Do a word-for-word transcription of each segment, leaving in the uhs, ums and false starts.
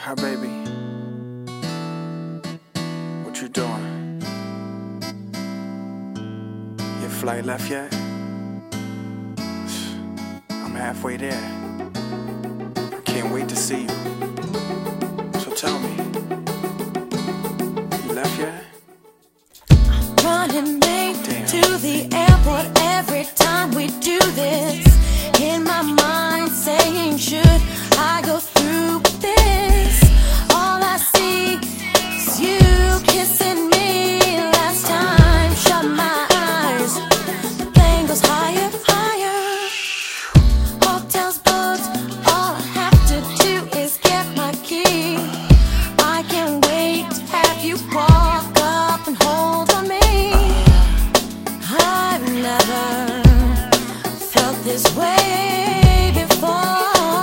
Hi, baby. What you doing? Your flight left yet? I'm halfway there. I can't wait to see you. So tell me, you left yet? Running late Damn. to the airport every time we do this. In my mind saying, should I go through with this? All I see is you kissing me last time. Shut my eyes, the plane goes higher, higher. Hotels booked, all I have to do is get my key. I can't wait to have you walk up and hold on me. I've never felt this way before.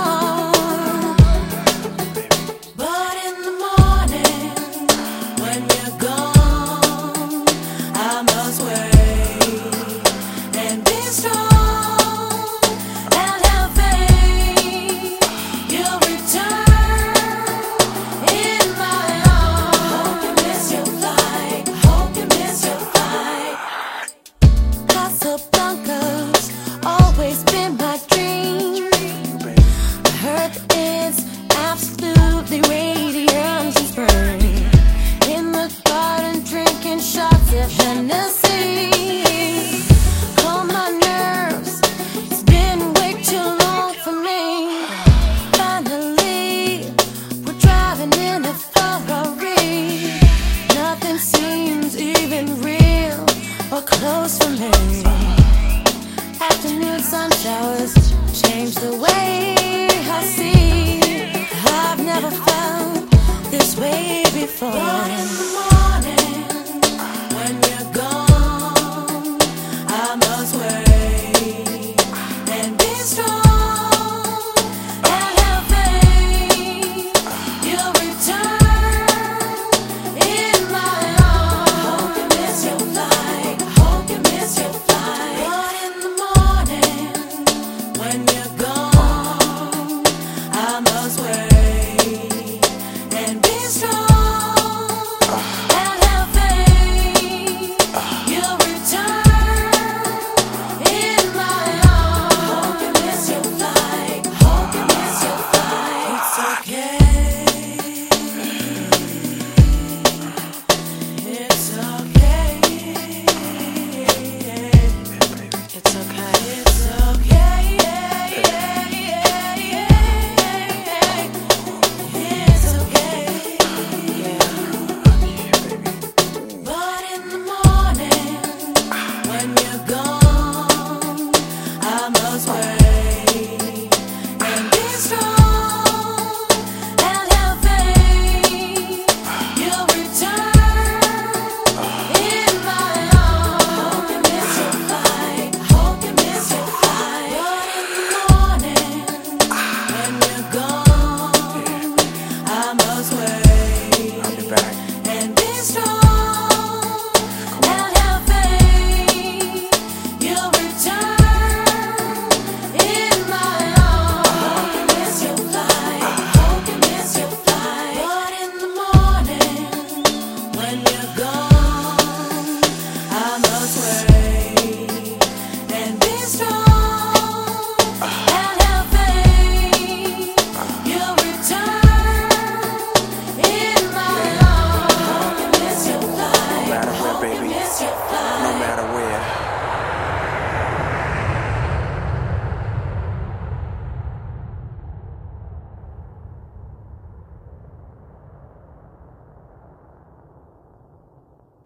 But in the morning, when you're gone, I must wait and be strong and have faith. You'll return in my arms. Hope you miss your flight. Hope you miss your flight. Casablanca's always been my dream. I heard that it's absolutely radiant and spring. In the garden drinking shots of Hennessy. Calm my nerves, it's been way too long for me. Finally, we're driving in a Ferrari. Nothing seems even real or close for me. Afternoon sun showers change the way I see. I've never felt this way before. But in the morning, when you're gone, I must wait and be strong and have faith. You'll return in my arms. Hope you miss your flight. Hope you miss your flight. But in the morning, when you're gone, I must wait and be strong and have faith. You'll return in my arms. Hope you miss your flight. Hope you miss your flight. It's okay.